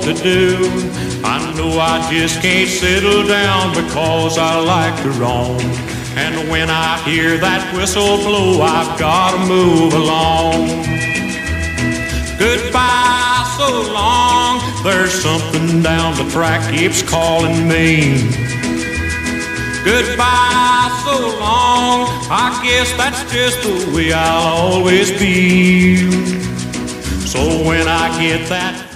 to do. I know I just can't settle down because I like to roam. And when I hear that whistle blow, I've gotta move along. Goodbye, so long. There's something down the track keeps calling me. Goodbye, so long. I guess that's just the way I'll always be. So when I get that